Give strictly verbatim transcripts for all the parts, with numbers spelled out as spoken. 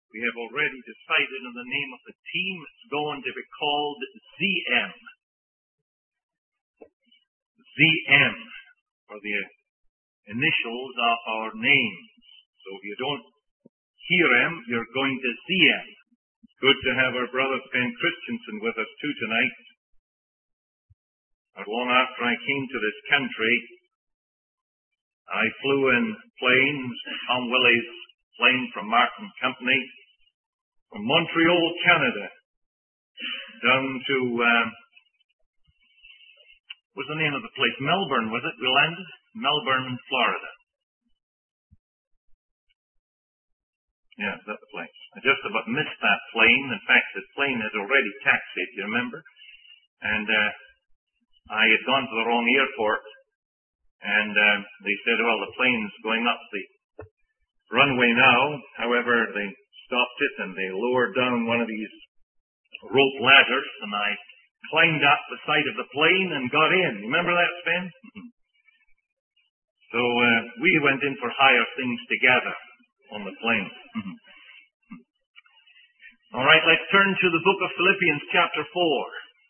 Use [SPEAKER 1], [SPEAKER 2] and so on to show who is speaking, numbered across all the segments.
[SPEAKER 1] We have already decided on the name of the team. It's going to be called Z M. Z M, for the initials of our names. So if you don't hear him, you're going to see him. It's good to have our brother Ben Christensen with us too tonight. Not long after I came to this country, I flew in planes, Tom Willie's plane from Martin Company, from Montreal, Canada, down to, um, what was the name of the place? Melbourne, was it? We landed? Melbourne, Florida. Yeah, is that the place? I just about missed that plane. In fact, the plane had already taxied, you remember? And uh, I had gone to the wrong airport, and uh, they said, well, the plane's going up the runway now. However, they stopped it, and they lowered down one of these rope ladders, and I climbed up the side of the plane and got in. Remember that, Sven? So uh, we went in for higher things together on the plane. All right, let's turn to the book of Philippians chapter four.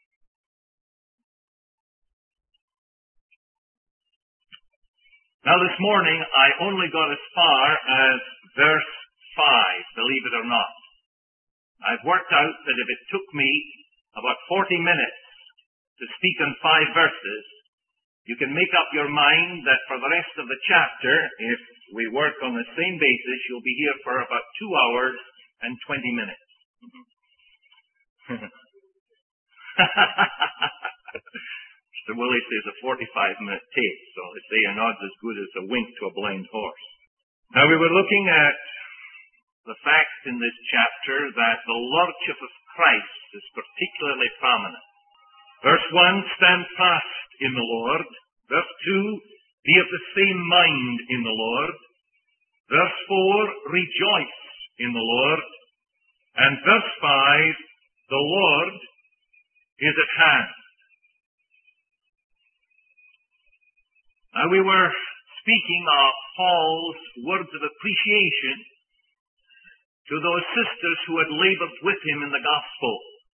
[SPEAKER 1] Now this morning, I only got as far as verse five, believe it or not. I've worked out that if it took me about forty minutes to speak on five verses, you can make up your mind that for the rest of the chapter, if we work on the same basis, you'll be here for about two hours and twenty minutes. Mister Willie says a forty-five minute tape, so they say a nod's as good as a wink to a blind horse. Now we were looking at the fact in this chapter that the Lordship of Christ is particularly prominent. Verse one, stand fast in the Lord. Verse two, be of the same mind in the Lord. Verse four, rejoice in the Lord. And verse five, the Lord is at hand. Now we were speaking of Paul's words of appreciation to those sisters who had labored with him in the gospel.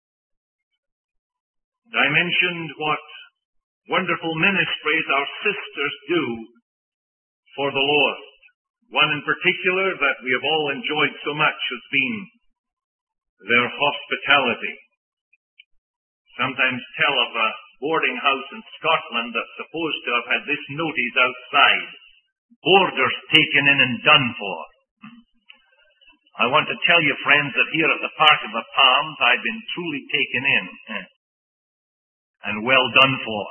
[SPEAKER 1] I mentioned what wonderful ministries our sisters do for the Lord. One in particular that we have all enjoyed so much has been their hospitality. Sometimes tell of a boarding house in Scotland that's supposed to have had this notice outside: boarders taken in and done for. I want to tell you, friends, that here at the Park of the Palms, I've been truly taken in and well done for.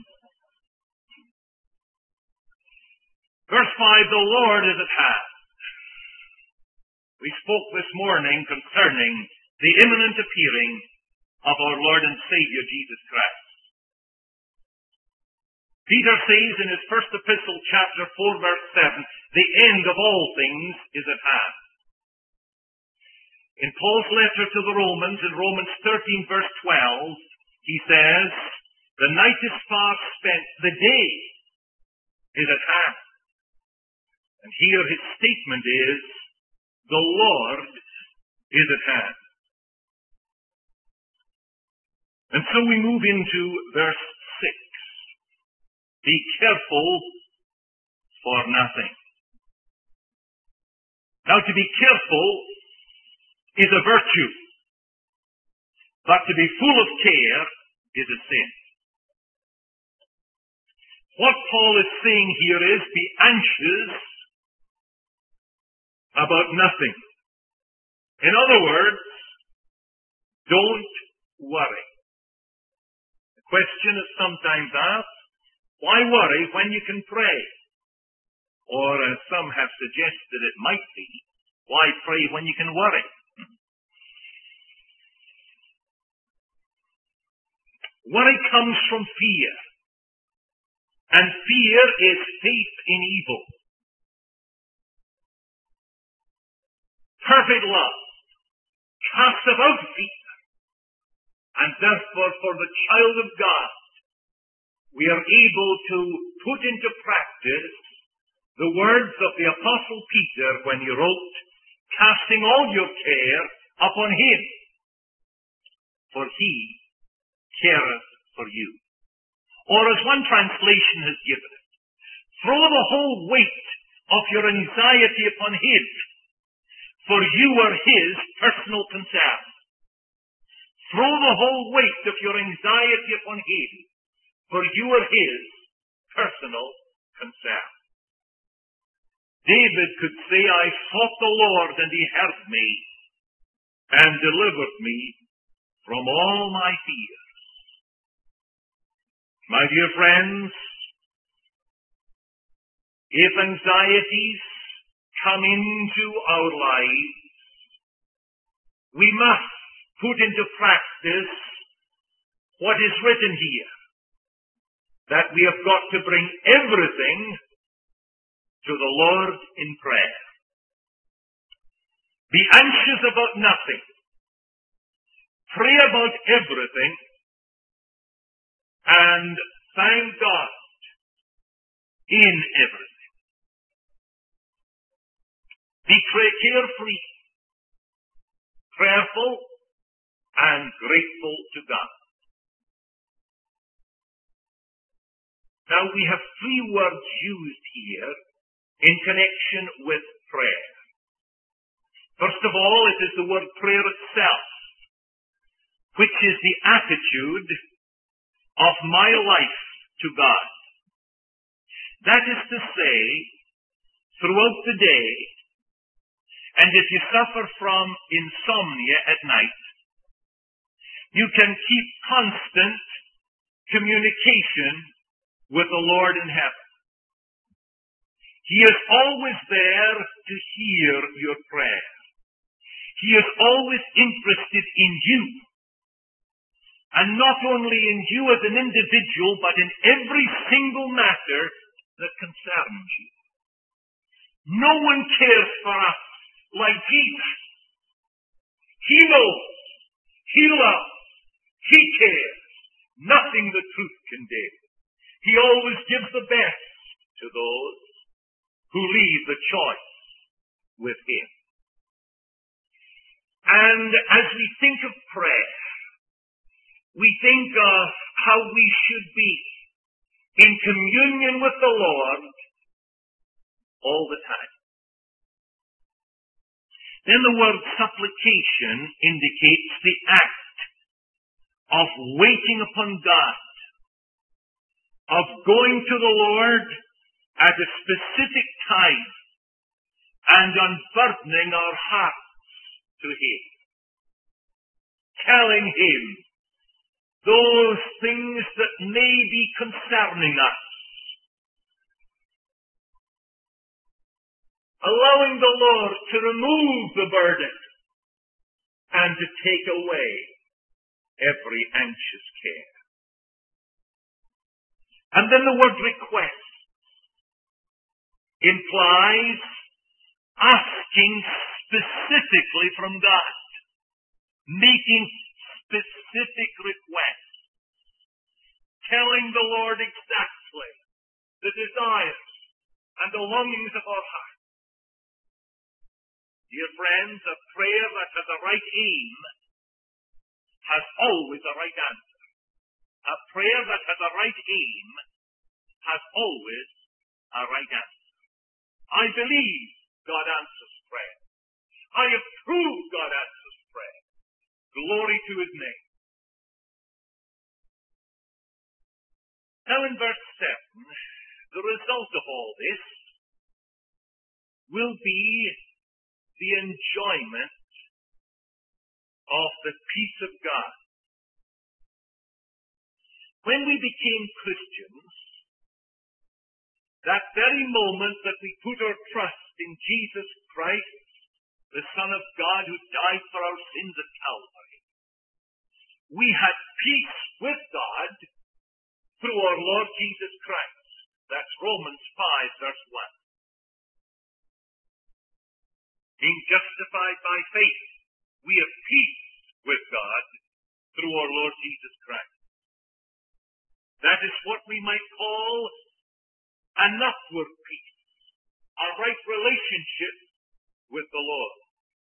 [SPEAKER 1] Verse five, the Lord is at hand. We spoke this morning concerning the imminent appearing of our Lord and Savior Jesus Christ. Peter says in his first epistle, chapter four, verse seven, the end of all things is at hand. In Paul's letter to the Romans, in Romans thirteen, verse twelve, he says, the night is far spent, the day is at hand. And here his statement is, the Lord is at hand. And so we move into verse six. Be careful for nothing. Now to be careful is a virtue, but to be full of care is a sin. What Paul is saying here is, be anxious about nothing. In other words, don't worry. The question is sometimes asked, why worry when you can pray? Or as some have suggested it might be, why pray when you can worry? Worry comes from fear. And fear is faith in evil. Perfect love casteth out fear. And therefore for the child of God, we are able to put into practice the words of the Apostle Peter when he wrote, casting all your care upon him, for he careth for you. Or as one translation has given it, throw the whole weight of your anxiety upon him, for you are his personal concern. Throw the whole weight of your anxiety upon him, for you are his personal concern. David could say, I sought the Lord, and he heard me, and delivered me from all my fears. My dear friends, if anxieties come into our lives, we must put into practice what is written here, that we have got to bring everything to the Lord in prayer. Be anxious about nothing. Pray about everything, and thank God in everything. Be carefree, prayerful, and grateful to God. Now we have three words used here in connection with prayer. First of all, it is the word prayer itself, which is the attitude of my life to God. That is to say, throughout the day, and if you suffer from insomnia at night, you can keep constant communication with the Lord in heaven. He is always there to hear your prayer. He is always interested in you. And not only in you as an individual, but in every single matter that concerns you. No one cares for us like Jesus. He knows. He loves. He cares. Nothing the truth can do. He always gives the best to those who leave the choice with him. And as we think of prayer, we think of how we should be in communion with the Lord all the time. Then the word supplication indicates the act of waiting upon God, of going to the Lord at a specific time and unburdening our hearts to him, telling him those things that may be concerning us, allowing the Lord to remove the burden and to take away every anxious care. And then the word request implies asking specifically from God, making specific requests, telling the Lord exactly the desires and the longings of our heart. Dear friends, a prayer that has a right aim has always a right answer. A prayer that has a right aim has always a right answer. I believe God answers prayer. I have proved God answers prayer. Glory to his name. Now in verse seven, the result of all this will be the enjoyment of the peace of God. When we became Christians, that very moment that we put our trust in Jesus Christ, the Son of God who died for our sins at Calvary, we had peace with God through our Lord Jesus Christ. That's Romans five, verse one. Being justified by faith, we have peace with God through our Lord Jesus Christ. That is what we might call an upward peace, a right relationship with the Lord.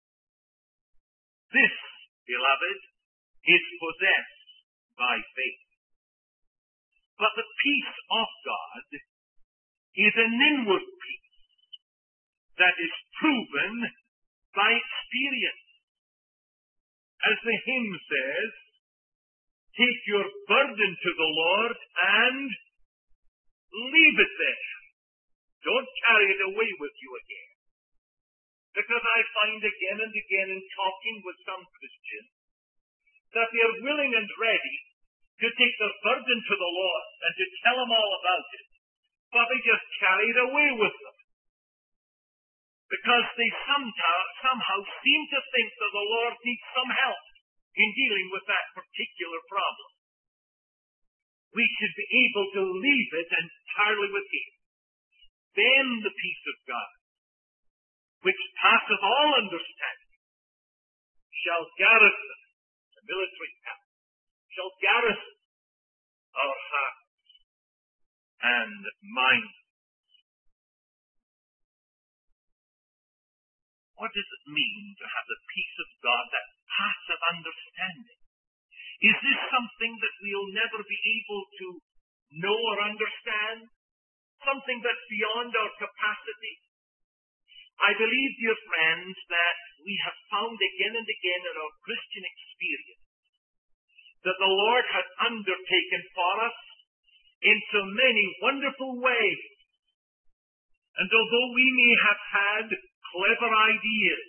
[SPEAKER 1] This, beloved, is possessed by faith. But the peace of God is an inward peace that is proven by experience. As the hymn says, take your burden to the Lord and leave it there. Don't carry it away with you again. Because I find again and again in talking with some Christians that they are willing and ready to take their burden to the Lord and to tell him all about it, but they just carry it away with them. Because they somehow, somehow seem to think that the Lord needs some help in dealing with that particular problem. We should be able to leave it entirely with him. Then the peace of God, which passeth all understanding, shall garrison, the military camp, shall garrison our hearts and minds. What does it mean to have the peace of God that passeth understanding? Is this something that we'll never be able to know or understand? Something that's beyond our capacity? I believe, dear friends, that we have found again and again in our Christian experience that the Lord has undertaken for us in so many wonderful ways. And although we may have had clever ideas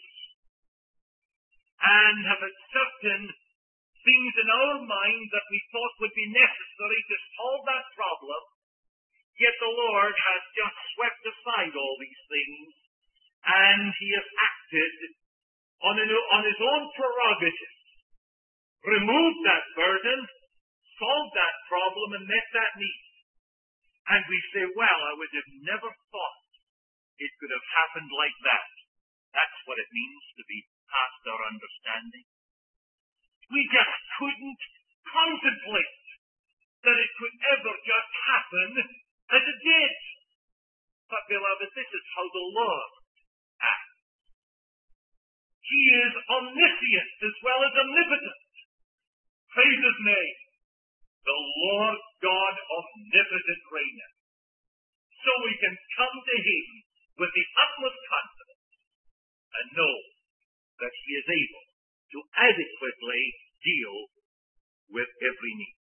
[SPEAKER 1] and have had certain things in our mind that we thought would be necessary to solve that problem, yet the Lord has just swept aside all these things, and he has acted on, an, on his own prerogative, removed that burden, solved that problem, and met that need. And we say, well, I would have never thought it could have happened like that. That's what it means to be past our understanding. We just couldn't contemplate that it could ever just happen as it did. But, beloved, this is how the Lord acts. He is omniscient as well as omnipotent. Praise his name. The Lord God omnipotent reigneth. So we can come to him with the utmost confidence and know that he is able to adequately deal with every need.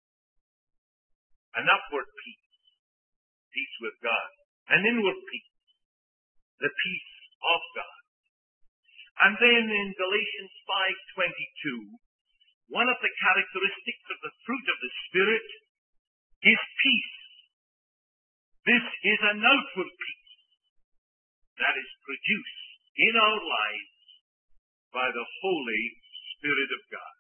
[SPEAKER 1] An upward peace, peace with God. An inward peace, the peace of God. And then in Galatians five twenty-two, one of the characteristics of the fruit of the Spirit is peace. This is an outward peace that is produced in our lives by the Holy Spirit of God.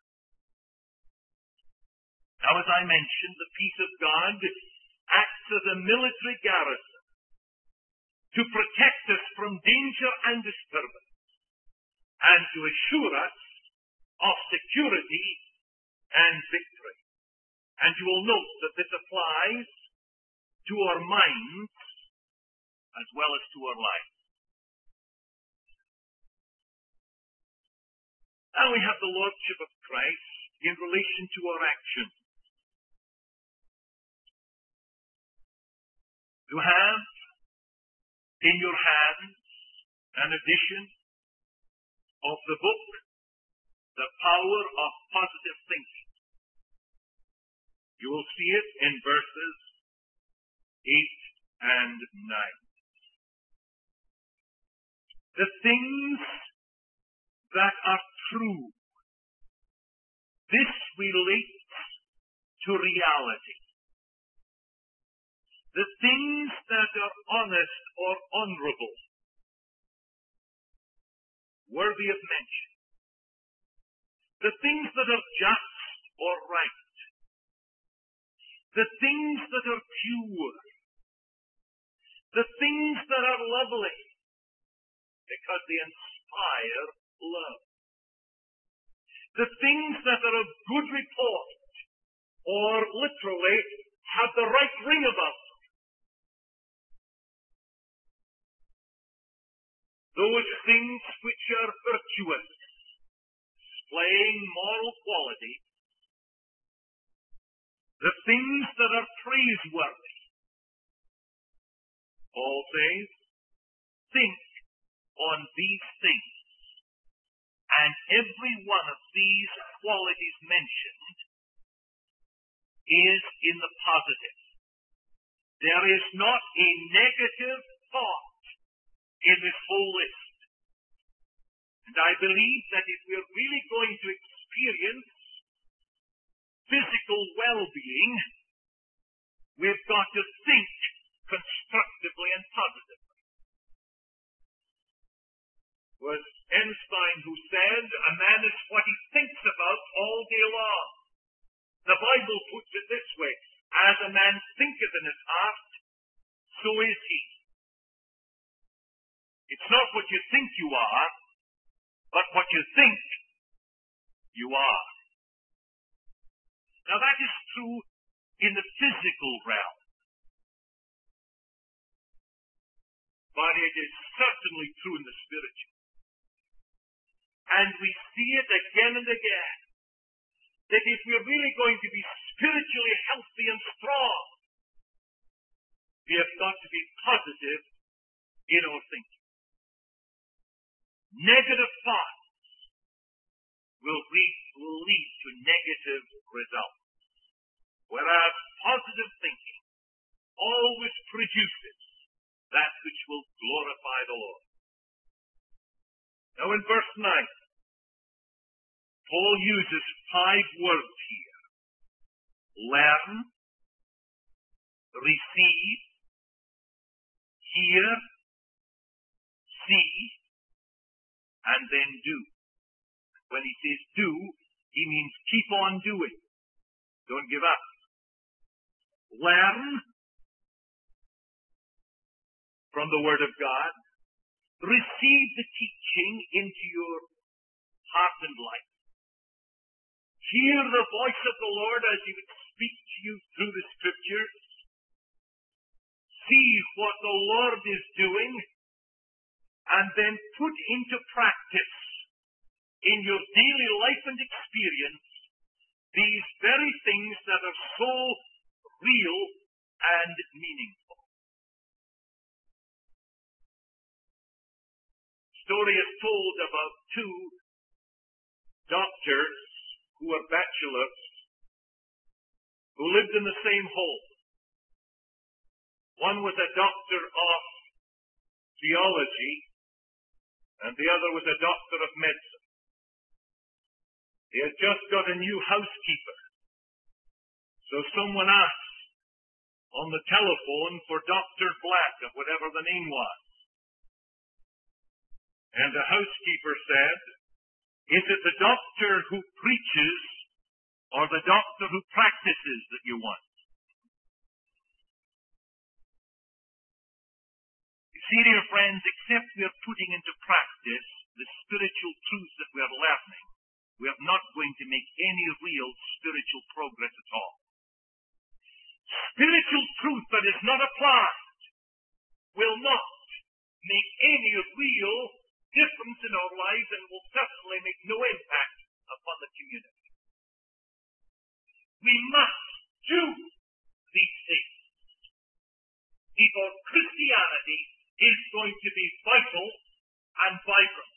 [SPEAKER 1] Now, as I mentioned, the peace of God acts as a military garrison to protect us from danger and disturbance and to assure us of security and victory. And you will note that this applies to our minds as well as to our lives. Now we have the Lordship of Christ in relation to our actions. You have in your hands an edition of the book, The Power of Positive Thinking. You will see it in verses eight and nine. The things that are true, this relates to reality. The things that are honest or honorable, worthy of mention. The things that are just or right. The things that are pure. The things that are lovely, because they inspire love. The things that are of good report, or literally, have the right ring about them. Those things which are virtuous, displaying moral quality, the things that are praiseworthy. Paul says, think on these things. And every one of these qualities mentioned is in the positive. There is not a negative thought in this whole list. And I believe that if we're really going to experience physical well-being, we've got to think constructively and positively. It was Einstein who said, a man is what he thinks about all day long. The Bible puts it this way, as a man thinketh in his heart, so is he. It's not what you think you are, but what you think you are. Now that is true in the physical realm. But it is certainly true in the spiritual. And we see it again and again, that if we're really going to be spiritually healthy and strong, we have got to be positive in our thinking. Negative thoughts will lead, will lead to negative results, whereas positive thinking always produces that which will glorify the Lord. Now in verse nine, Paul uses five words here. Learn, receive, hear, see, and then do. When he says do, he means keep on doing. Don't give up. Learn from the Word of God. Receive the teaching into your heart and life. Hear the voice of the Lord as He would speak to you through the Scriptures. See what the Lord is doing, and then put into practice in your daily life and experience these very things that are so real and meaningful. Story is told about two doctors who were bachelors who lived in the same home. One was a doctor of theology, and the other was a doctor of medicine. He had just got a new housekeeper, so someone asked on the telephone for Doctor Black, or whatever the name was. And the housekeeper said, is it the doctor who preaches or the doctor who practices that you want? You see, dear friends, except we are putting into practice the spiritual truths that we are learning, we are not going to make any real spiritual progress at all. Spiritual truth that is not applied will not make any real difference in our lives and will certainly make no impact upon the community. We must do these things if our Christianity is going to be vital and vibrant.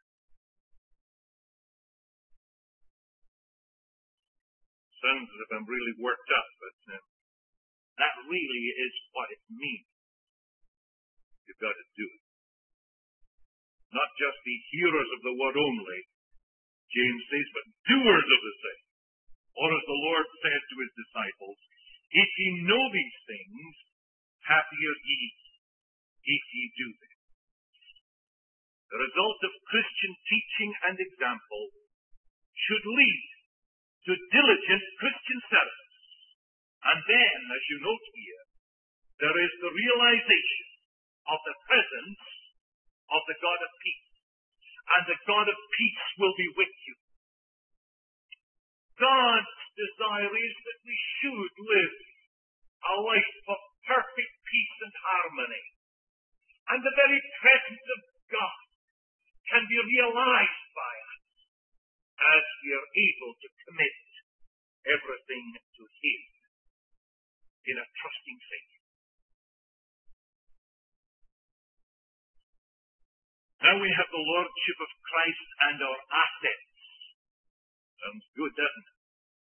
[SPEAKER 1] Sounds as if I'm really worked up, but uh, that really is what it means. You've got to do it. Not just be hearers of the word only, James says, but doers of the same. Or as the Lord said to his disciples, if ye know these things, happy are ye if ye do them. The result of Christian teaching and example should lead to diligent Christian service. And then, as you note here, there is the realization of the presence of the God of peace. And the God of peace will be with you. God's desire is that we should live a life of perfect peace and harmony. And the very presence of God can be realized by us as we are able to commit everything to Him in a trusting faith. Now we have the Lordship of Christ and our assets. Sounds good, doesn't it?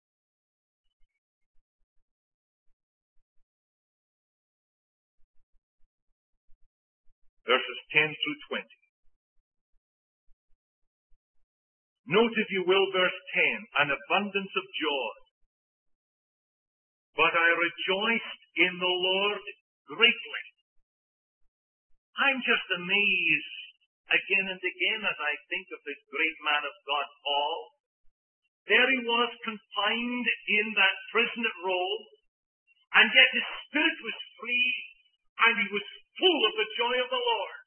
[SPEAKER 1] Verses ten through twenty. Note, if you will, verse ten, an abundance of joy. But I rejoiced in the Lord greatly. I'm just amazed again and again as I think of this great man of God, Paul. There he was, confined in that prison at Rome, and yet his spirit was free, and he was full of the joy of the Lord.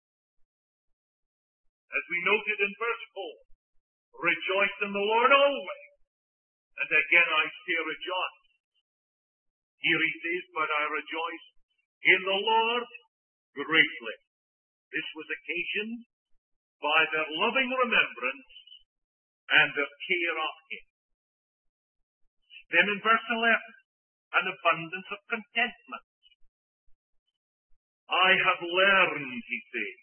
[SPEAKER 1] As we noted in verse four, rejoice in the Lord always. And again I say rejoice. Here he says, but I rejoice in the Lord greatly. This was occasioned by their loving remembrance and their care of Him. Then in verse eleven, an abundance of contentment. I have learned, he says.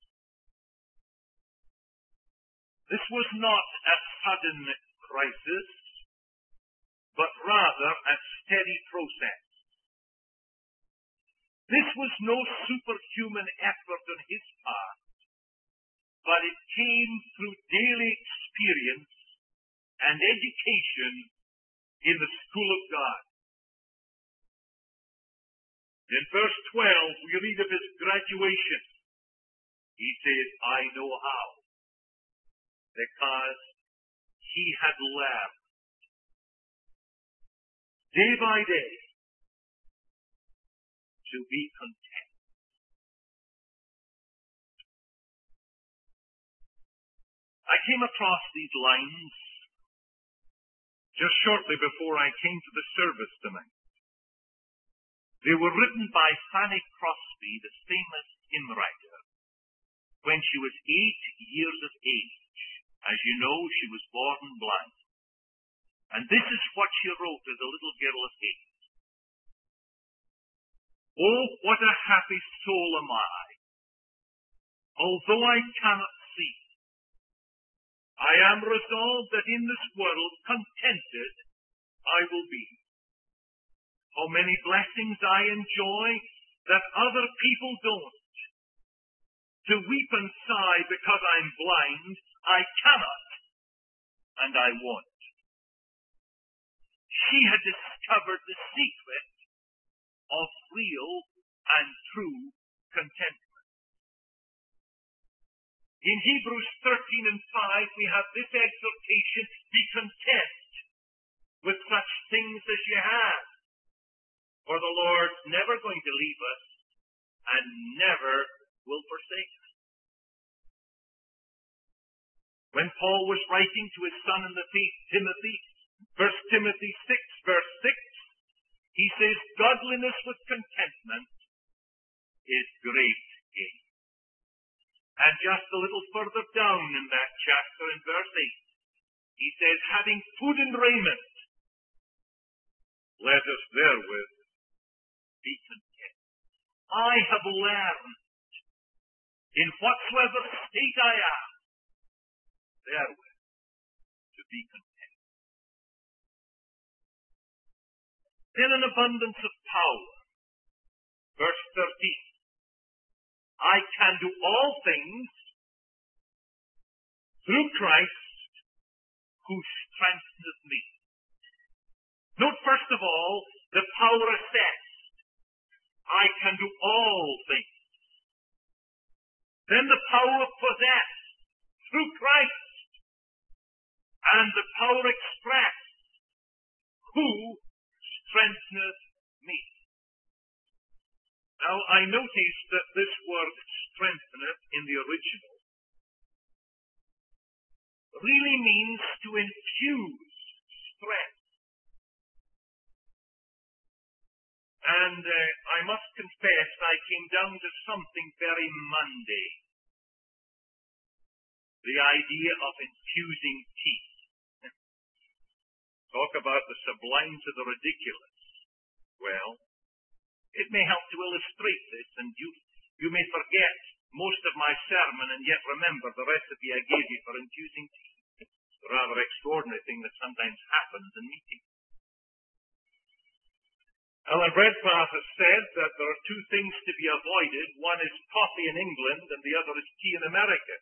[SPEAKER 1] This was not a sudden crisis, but rather a steady process. This was no superhuman effort on his part, but it came through daily experience and education in the school of God. In verse twelve, we read of his graduation. He says, I know how, because he had learned day by day to be content. I came across these lines just shortly before I came to the service tonight. They were written by Fanny Crosby, the famous hymn writer, when she was eight years of age. As you know, she was born blind. And this is what she wrote as a little girl of eight. Oh, what a happy soul am I, although I cannot see. I am resolved that in this world contented I will be. How many blessings I enjoy that other people don't. To weep and sigh because I'm blind, I cannot, and I won't. She had discovered the secret of real and true contentment. In Hebrews thirteen and five, we have this exhortation, be content with such things as you have. For the Lord's never going to leave us and never will forsake us. When Paul was writing to his son in the faith, Timothy, First Timothy six, verse six, he says, godliness with contentment is great gain. And just a little further down in that chapter, in verse eight, he says, having food and raiment, let us therewith be content. I have learned, in whatsoever state I am, therewith to be content. Then an abundance of power. Verse thirteen. I can do all things through Christ who strengtheneth me. Note first of all the power assessed. I can do all things. Then the power possessed through Christ. And the power expressed, who strengtheneth me. Now, I notice that this word strengtheneth in the original really means to infuse strength. And uh, I must confess I came down to something very mundane. The idea of infusing teeth. talk about the sublime to the ridiculous. Well, it may help to illustrate this, and you, you may forget most of my sermon and yet remember the recipe I gave you for infusing tea. It's a rather extraordinary thing that sometimes happens in meetings. Alan Redpath has said that there are two things to be avoided. One is coffee in England and the other is tea in America.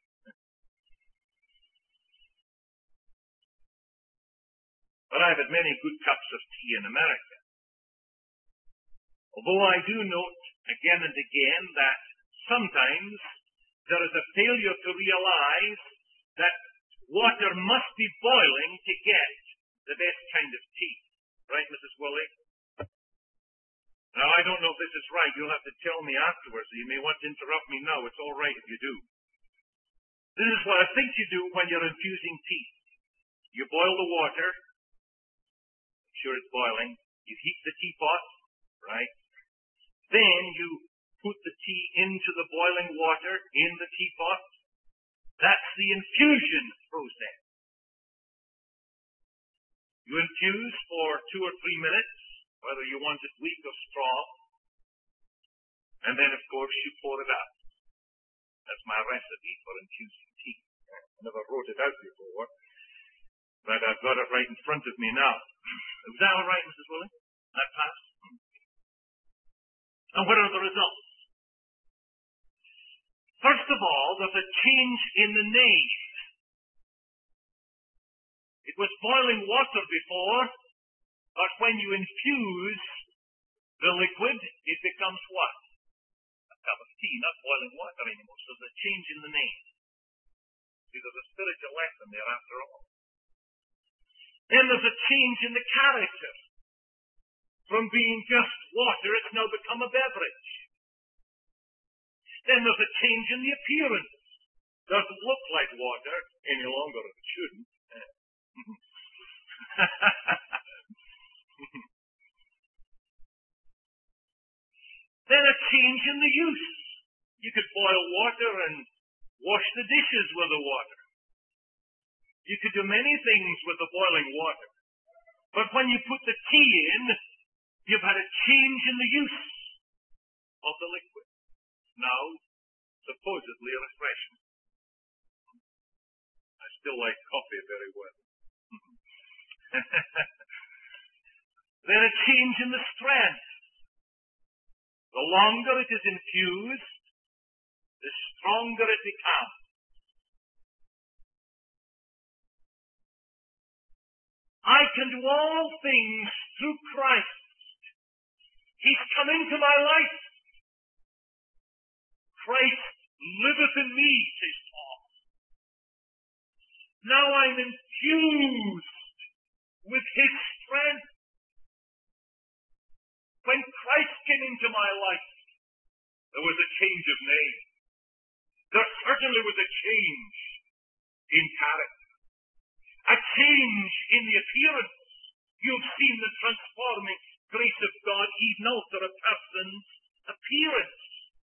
[SPEAKER 1] But I've had many good cups of tea in America. Although I do note again and again that sometimes there is a failure to realize that water must be boiling to get the best kind of tea. Right, Missus Woolley? Now, I don't know if this is right. You'll have to tell me afterwards. You may want to interrupt me now. It's all right if you do. This is what I think you do when you're infusing tea. You boil the water. Make sure it's boiling. You heat the teapot, right? Then you put the tea into the boiling water in the teapot. That's the infusion process. You infuse for two or three minutes, whether you want it weak or strong. And then, of course, you pour it out. That's my recipe for infusing tea. I never wrote it out before, but I've got it right in front of me now. Was that all right, Missus Willing? That passed? And what are the results? First of all, there's a change in the name. It was boiling water before, but when you infuse the liquid, it becomes what? A cup of tea, not boiling water anymore. So there's a change in the name. See, there's a spiritual lesson there after all. Then there's a change in the character. From being just water, it's now become a beverage. Then there's a change in the appearance. Doesn't look like water any longer, it shouldn't. Then a change in the use. You could boil water and wash the dishes with the water. You could do many things with the boiling water. But when you put the tea in, you've had a change in the use of the liquid. Now, supposedly refreshing. I still like coffee very well. Then a change in the strength. The longer it is infused, the stronger it becomes. I can do all things through Christ. He's come into my life. Christ liveth in me, says Paul. Now I'm infused with his strength. When Christ came into my life, there was a change of name. There certainly was a change in character. A change in the appearance. You've seen the transforming grace of God even alter a person's appearance.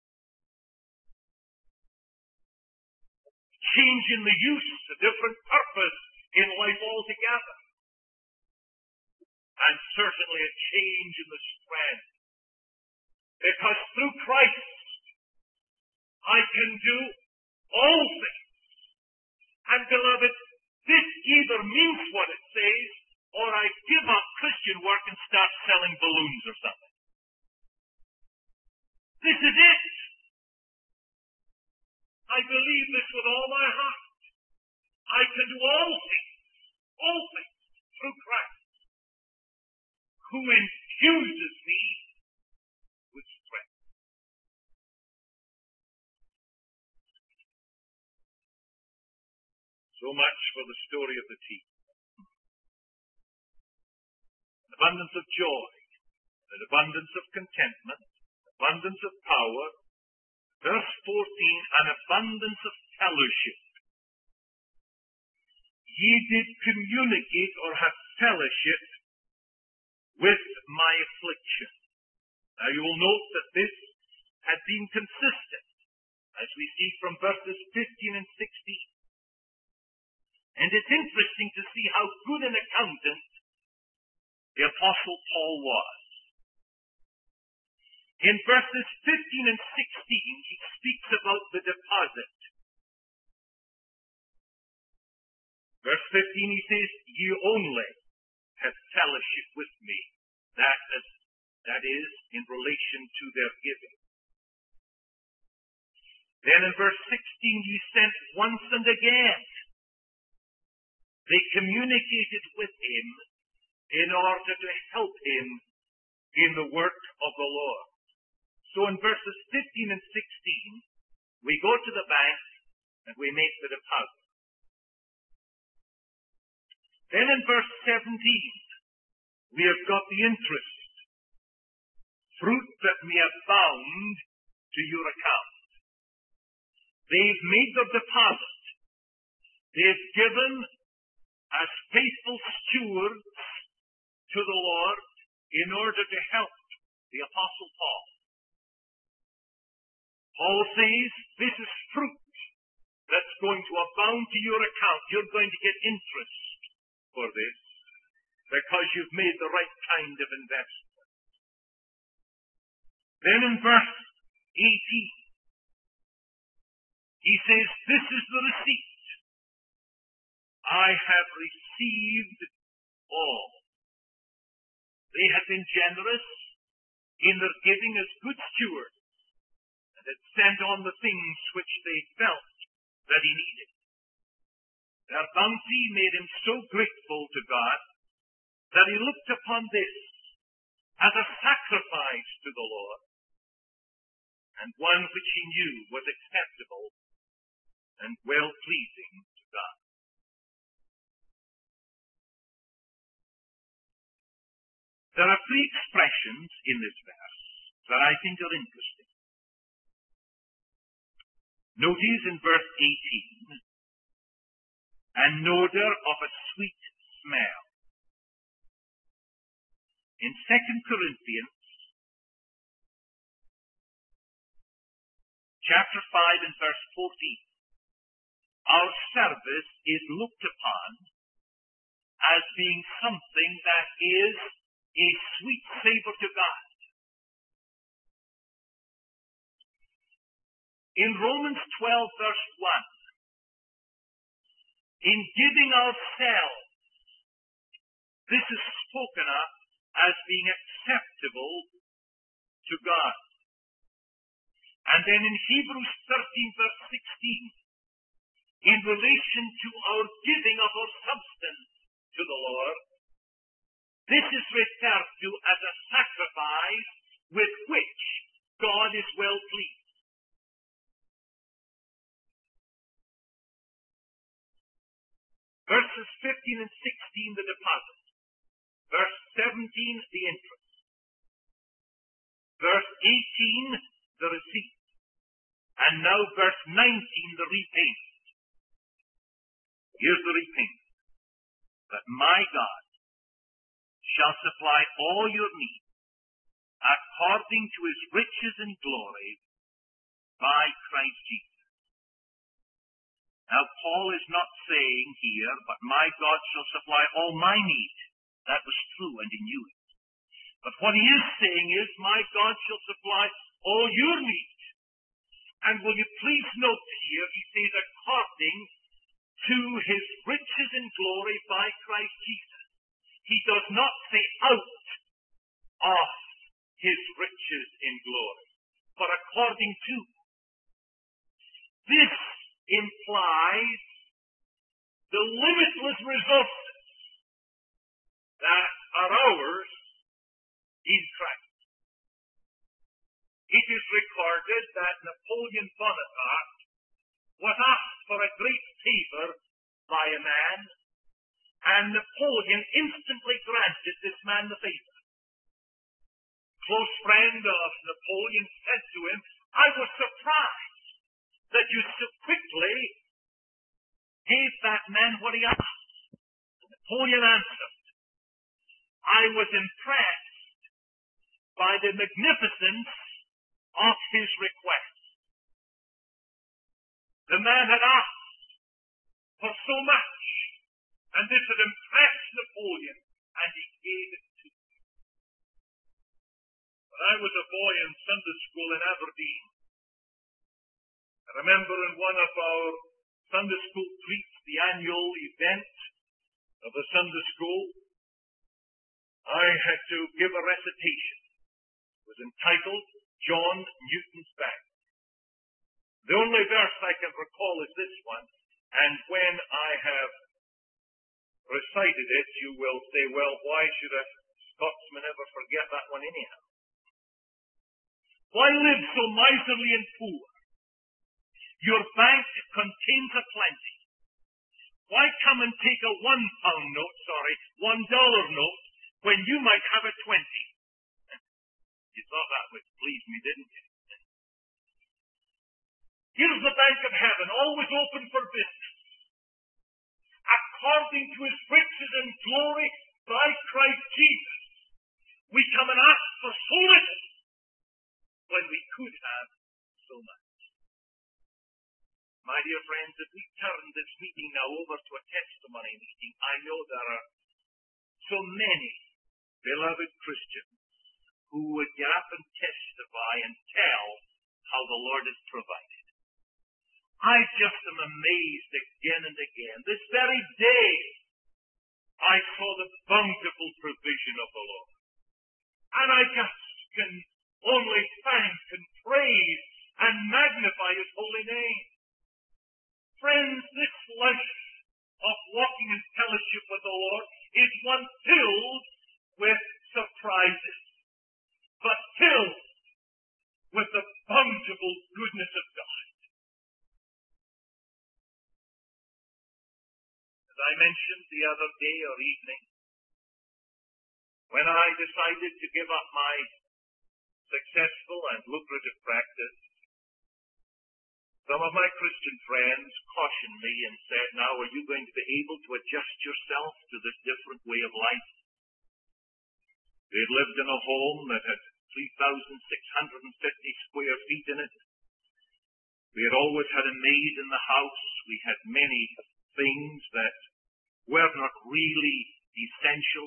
[SPEAKER 1] Change in the use, a different purpose in life altogether. And certainly a change in the strength. Because through Christ, I can do all things. And beloved, this either means what it says, or I give up Christian work and start selling balloons or something. This is it. I believe this with all my heart. I can do all things, all things, through Christ, who infuses me with strength. So much for the story of the tea. An abundance of joy, an abundance of contentment, abundance of power. Verse fourteen, an abundance of fellowship. Ye did communicate or have fellowship with my affliction. Now you will note that this had been consistent, as we see from verses fifteen and sixteen. And it's interesting to see how good an accountant the Apostle Paul was. In verses fifteen and sixteen, he speaks about the deposit. Verse fifteen, he says, "You only have fellowship with me." That is, that is in relation to their giving. Then in verse sixteen, "You sent once and again." They communicated with him in order to help him in the work of the Lord. So in verses fifteen and sixteen, we go to the bank and we make the deposit. Then in verse seventeen, we have got the interest. "Fruit that may abound to your account." They've made their deposit. They've given as faithful stewards to the Lord in order to help the Apostle Paul. Paul says, this is fruit that's going to abound to your account. You're going to get interest for this because you've made the right kind of investment. Then in verse eighteen, he says, "This is the receipt. I have received all." They had been generous in their giving as good stewards and had sent on the things which they felt that he needed. Their bounty made him so grateful to God that he looked upon this as a sacrifice to the Lord, and one which he knew was acceptable and well-pleasing to God. There are three expressions in this verse that I think are interesting. Notice in verse eighteen, "an odor of a sweet smell." In Second Corinthians chapter five and verse fourteen, our service is looked upon as being something that is a sweet savor to God. In Romans twelve verse one, in giving ourselves, this is spoken of as being acceptable to God. And then in Hebrews thirteen verse sixteen, in relation to our giving of our substance to the Lord, this is referred to as a sacrifice with which God is well pleased. Verses fifteen and sixteen, the deposit. Verse seventeen, the interest. Verse eighteen, the receipt. And now verse nineteen, the repayment. Here's the repayment. "That my God shall supply all your needs according to his riches and glory by Christ Jesus." Now, Paul is not saying here, "But my God shall supply all my needs." That was true, and he knew it. But what he is saying is, "My God shall supply all your needs." And will you please note here, he says, "according to his riches and glory by Christ Jesus." He does not say out of his riches in glory, but according to. This implies the limitless resources that are ours in Christ. It is recorded that Napoleon Bonaparte was asked for a great favor by a man, and Napoleon instantly granted this man the favor. A close friend of Napoleon said to him, "I was surprised that you so quickly gave that man what he asked." Napoleon answered, "I was impressed by the magnificence of his request." The man had asked for so much, and this had impressed Napoleon and He gave it to me. When I was a boy in Sunday school in Aberdeen, I remember in one of our Sunday school treats, the annual event of the Sunday school, I had to give a recitation. It was entitled John Newton's Bank. The only verse I can recall is this one, and when I have recited it, you will say, well, why should a Scotsman ever forget that one anyhow? Why live so miserly and poor? Your bank contains a plenty. Why come and take a one pound note, sorry, one dollar note, when you might have a twenty? You thought that would please me, didn't you? Here's the bank of heaven, always open for business. According to His riches and glory by Christ Jesus, we come and ask for so little when we could have so much. My dear friends, if we turn this meeting now over to a testimony meeting, I know there are so many beloved Christians who would get up and testify and tell how the Lord has provided. I just am amazed again and again. This very day, I saw the bountiful provision of the Lord. And I just can only thank and praise and magnify His holy name. Friends, this life of walking in fellowship with the Lord is one filled with surprises, but filled with the bountiful goodness of God. As I mentioned the other day or evening, when I decided to give up my successful and lucrative practice, some of my Christian friends cautioned me and said, now, are you going to be able to adjust yourself to this different way of life? We had lived in a home that had three thousand six hundred fifty square feet in it. We had always had a maid in the house. We had many things that were not really essential.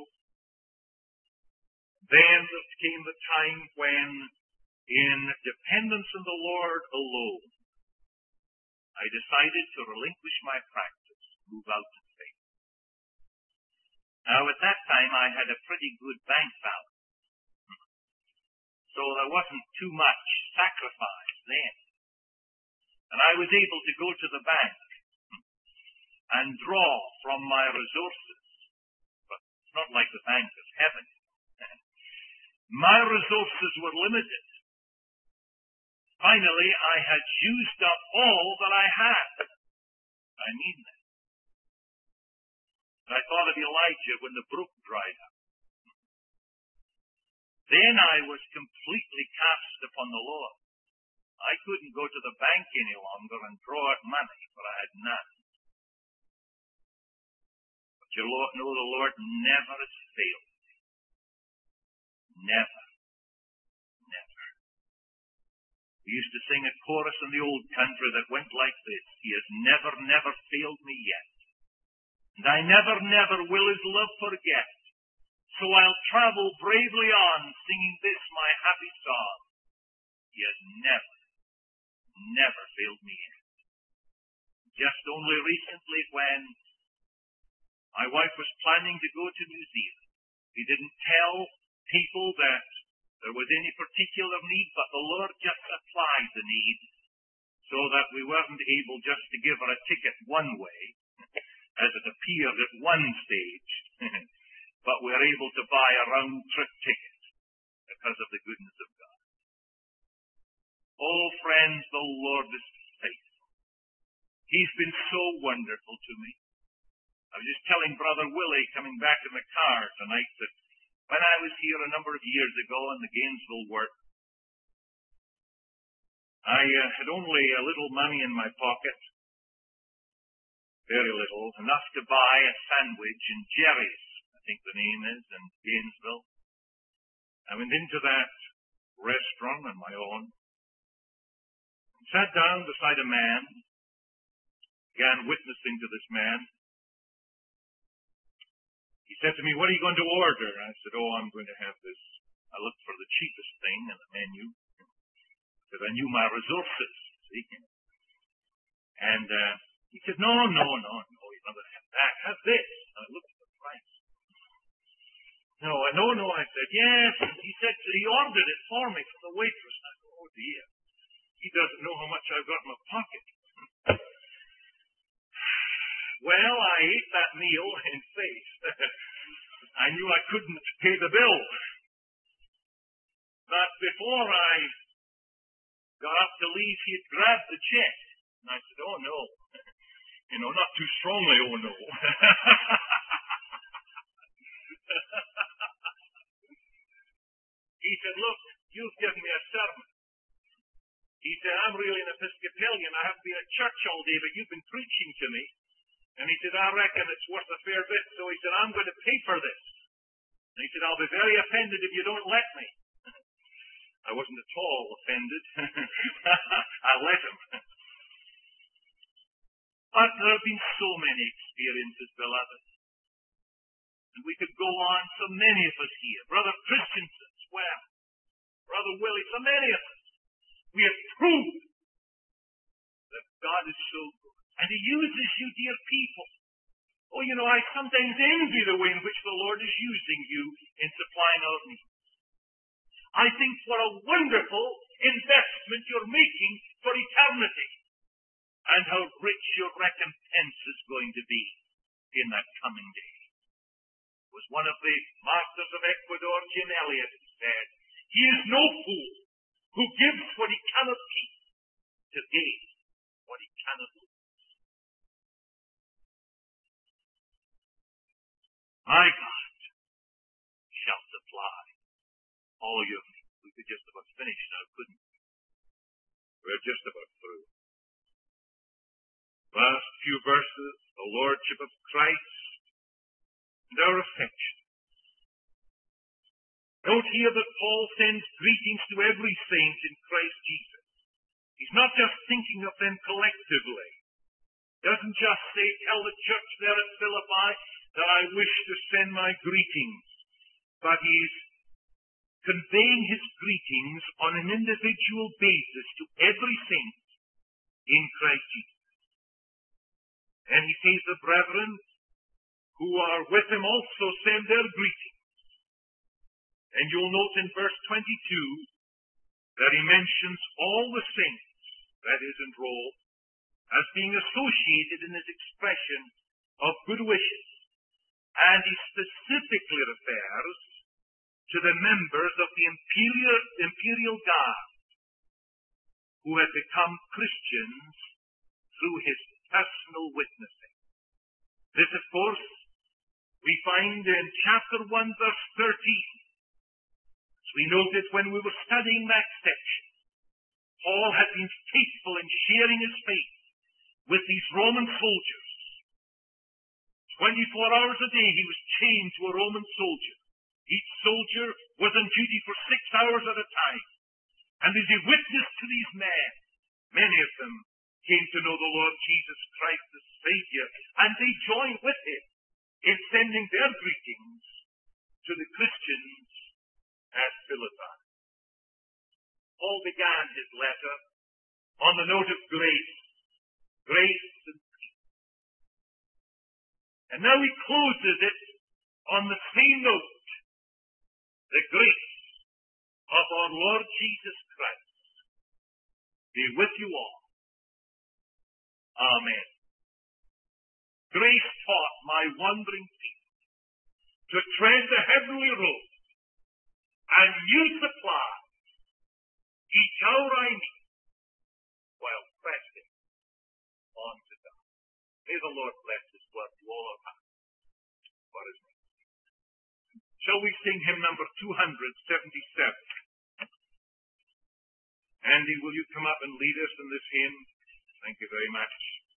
[SPEAKER 1] Then there came the time when, in dependence on the Lord alone, I decided to relinquish my practice, move out in faith. Now, at that time, I had a pretty good bank balance, so there wasn't too much sacrifice then. And I was able to go to the bank and draw from my resources. But it's not like the bank of heaven. My resources were limited. Finally, I had used up all that I had. I mean that. I thought of Elijah when the brook dried up. Then I was completely cast upon the Lord. I couldn't go to the bank any longer and draw out money, for I had none. But you know the Lord never has failed me. Never. Never. We used to sing a chorus in the old country that went like this: He has never, never failed me yet. And I never, never will His love forget. So I'll travel bravely on, singing this my happy song. He has never, never failed me yet. Just only recently, when my wife was planning to go to New Zealand, we didn't tell people that there was any particular need, but the Lord just supplied the need, so that we weren't able just to give her a ticket one way, as it appeared at one stage, but we were able to buy a round-trip ticket because of the goodness of God. Oh, friends, the Lord is faithful. He's been so wonderful to me. I was just telling Brother Willie, coming back in the car tonight, that when I was here a number of years ago in the Gainesville work, I uh, had only a little money in my pocket, very little, enough to buy a sandwich in Jerry's, I think the name is, in Gainesville. I went into that restaurant on my own, and sat down beside a man, began witnessing to this man. He He said to me, what are you going to order? I said, oh, I'm going to have this. I looked for the cheapest thing in the menu because I knew my resources. See? And uh, he said, no, no, no, no, you're not going to have that. Have this. And I looked at the price. No, no, no, I said, yes. He said, he ordered it for me from the waitress. I said, oh, dear. He doesn't know how much I've got in my pocket. Well, I ate that meal in faith. I knew I couldn't pay the bill. But before I got up to leave, he had grabbed the check. And I said, oh, no. You know, not too strongly, oh, no. He said, look, you've given me a sermon. He said, I'm really an Episcopalian. I haven't been at church all day, but you've been preaching to me. And he said, I reckon it's worth a fair bit. So he said, I'm going to pay for this. And he said, I'll be very offended if you don't let me. I wasn't at all offended. I let him. But there have been so many experiences, beloved. And we could go on, so many of us here. Brother Christensen as well. Brother Willie, so many of us. We have proved that God is so good. And He uses you, dear people. Oh, you know, I sometimes envy the way in which the Lord is using you in supplying our needs. I think what a wonderful investment you're making for eternity. And how rich your recompense is going to be in that coming day. It was one of the masters of Ecuador, Jim Elliot, who said, he is no fool who gives what he cannot keep to gain what he cannot lose. My God shall supply all your needs. We could just about finish now, couldn't we? We're just about through. Last few verses, the Lordship of Christ and our affection. Note here that Paul sends greetings to every saint in Christ Jesus. He's not just thinking of them collectively. He doesn't just say, tell the church there at Philippi that I wish to send my greetings. But he's conveying his greetings on an individual basis to every saint in Christ Jesus. And he says the brethren who are with him also send their greetings. And you'll note in verse twenty-two that he mentions all the saints, that is enrolled, as being associated in his expression of good wishes. And he specifically refers to the members of the imperial, imperial guard who had become Christians through his personal witnessing. This, of course, we find in chapter one, verse thirteen. As we noted when we were studying that section, Paul had been faithful in sharing his faith with these Roman soldiers. twenty-four hours a day he was chained to a Roman soldier. Each soldier was on duty for six hours at a time. And as he witnessed to these men, many of them came to know the Lord Jesus Christ as Savior, and they joined with him in sending their greetings to the Christians at Philippi. Paul began his letter on the note of grace, grace and peace. And now he closes it on the same note, the grace of our Lord Jesus Christ be with you all. Amen. Grace taught my wandering feet to tread the heavenly road, and you supply each hour I need while pressing on to God. May the Lord bless His word to all our hearts. What is it? Shall we sing hymn number two seventy-seven? Andy, will you come up and lead us in this hymn? Thank you very much.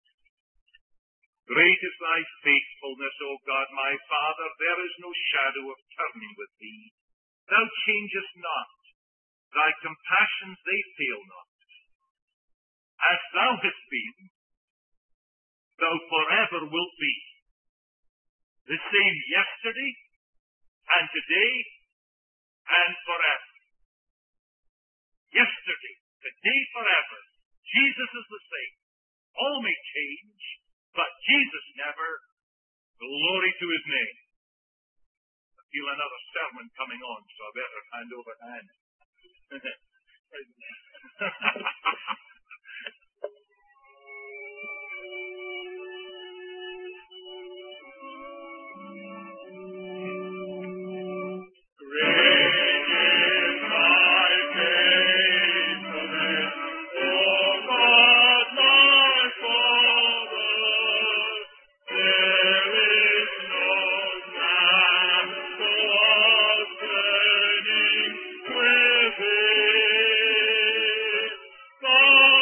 [SPEAKER 1] Great is thy faithfulness, O God, my Father. There is no shadow of turning with thee. Thou changest not. Thy compassions, they fail not. As thou hast been, thou forever wilt be. the same yesterday and today and forever. Yesterday, today, forever. Jesus is the same. All may change, but Jesus never. Glory to his name. I feel another sermon coming on, so I better hand over to Annie.
[SPEAKER 2] Oh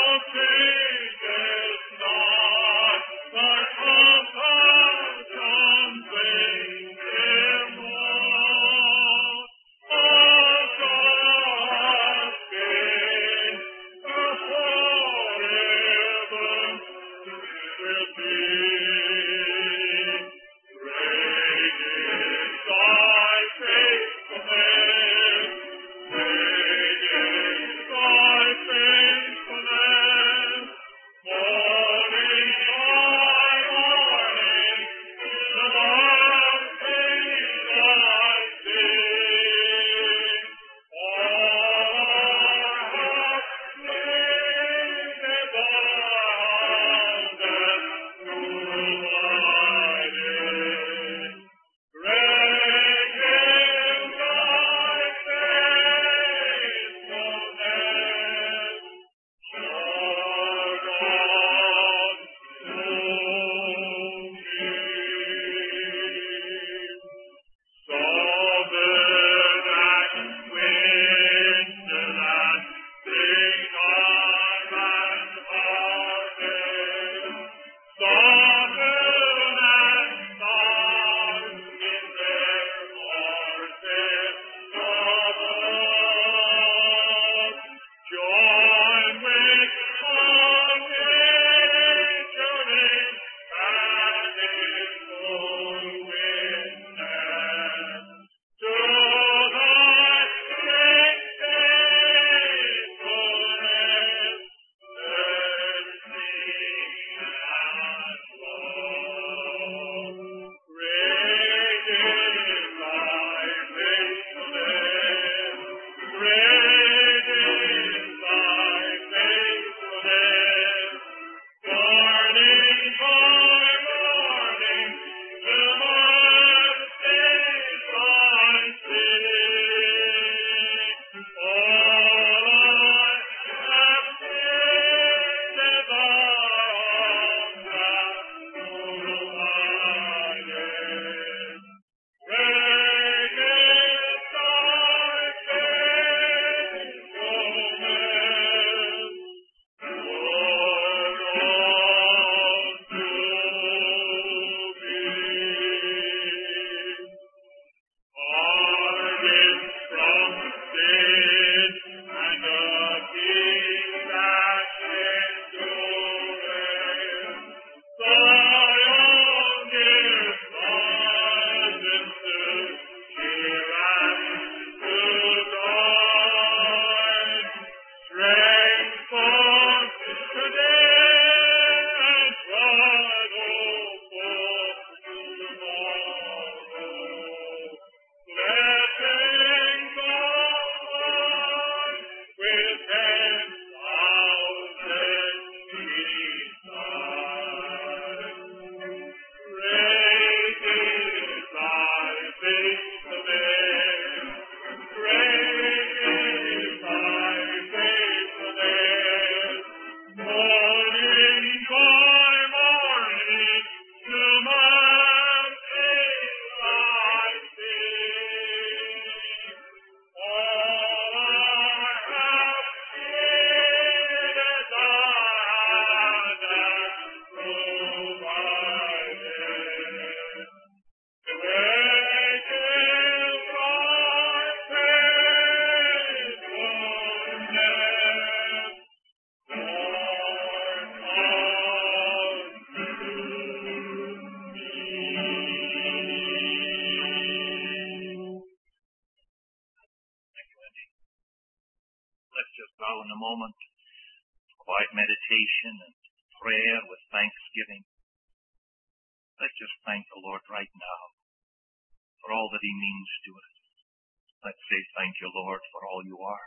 [SPEAKER 1] just bow in a moment, quiet meditation and prayer with thanksgiving. Let's just thank the Lord right now for all that He means to us. Let's say, thank you, Lord, for all you are.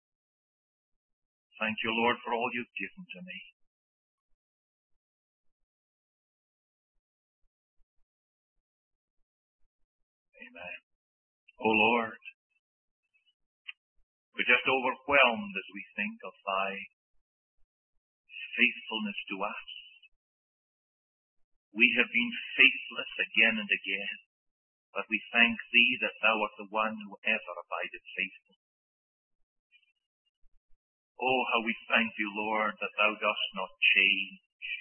[SPEAKER 1] Thank you, Lord, for all you've given to me. Amen. Oh, Lord, we're just overwhelmed as we think of thy faithfulness to us. We have been faithless again and again, but we thank thee that thou art the one who ever abideth faithful. Oh, how we thank you, Lord, that thou dost not change.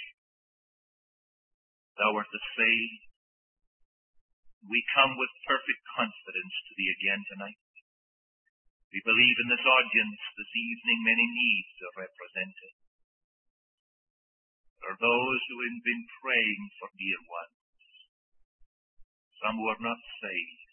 [SPEAKER 1] Thou art the same. We come with perfect confidence to thee again tonight. We believe in this audience this evening many needs are represented. There are those who have been praying for dear ones. Some who are not saved.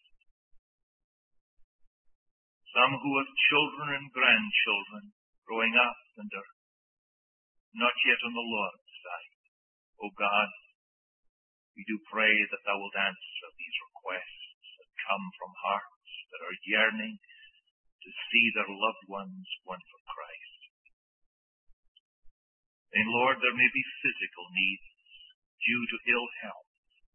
[SPEAKER 1] Some who have children and grandchildren growing up and are not yet on the Lord's side. O God, we do pray that thou wilt answer these requests that come from hearts that are yearning to see their loved ones won for Christ. And Lord, there may be physical needs due to ill health.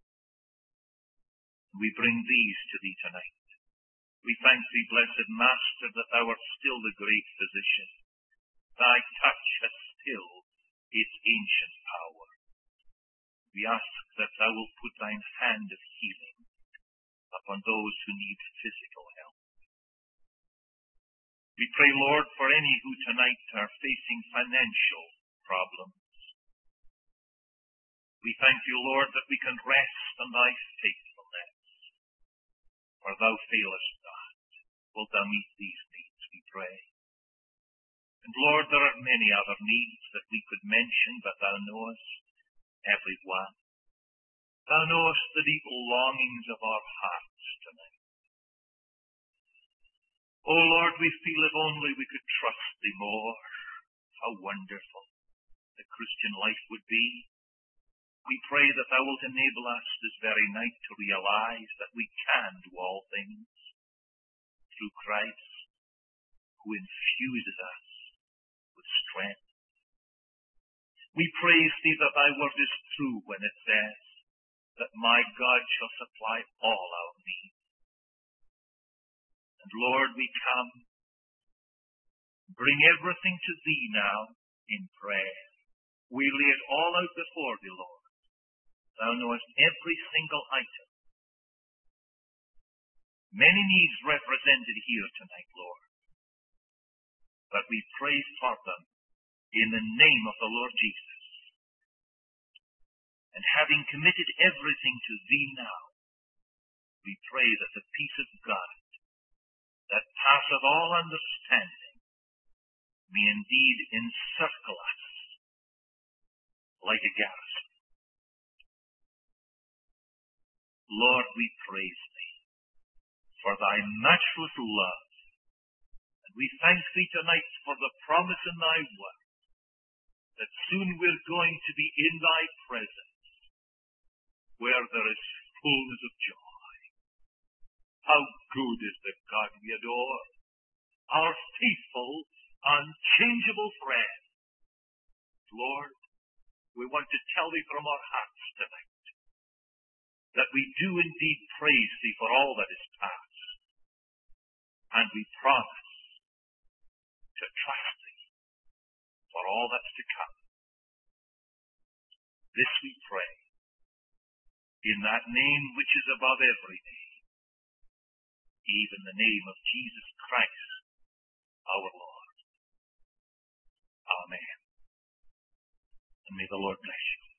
[SPEAKER 1] We bring these to thee tonight. We thank thee, blessed Master, that thou art still the great physician. Thy touch has still its ancient power. We ask that thou wilt put thine hand of healing upon those who need physical help. We pray, Lord, for any who tonight are facing financial problems. We thank you, Lord, that we can rest on thy faithfulness. For thou failest not. Wilt thou meet these needs, we pray. And Lord, there are many other needs that we could mention, but thou knowest every one. Thou knowest the deep longings of our hearts tonight. O Lord, we feel if only we could trust thee more. How wonderful the Christian life would be. We pray that thou wilt enable us this very night to realize that we can do all things through Christ, who infuses us with strength. We praise thee that thy word is true when it says that my God shall supply all our needs. And Lord, we come, bring everything to thee now in prayer. We lay it all out before thee, Lord. Thou knowest every single item. Many needs represented here tonight, Lord. But we pray for them in the name of the Lord Jesus. And having committed everything to thee now, we pray that the peace of God, that passeth all understanding, may indeed encircle us like a garrison. Lord, we praise thee for thy matchless love. And we thank thee tonight for the promise in thy word that soon we're going to be in thy presence, where there is fullness of joy. How good is the God we adore, our faithful, unchangeable friend. Lord, we want to tell thee from our hearts tonight that we do indeed praise thee for all that is past, and we promise to trust thee for all that's to come. This we pray in that name which is above every name, even the name of Jesus Christ, our Lord. Amen. And may the Lord bless you.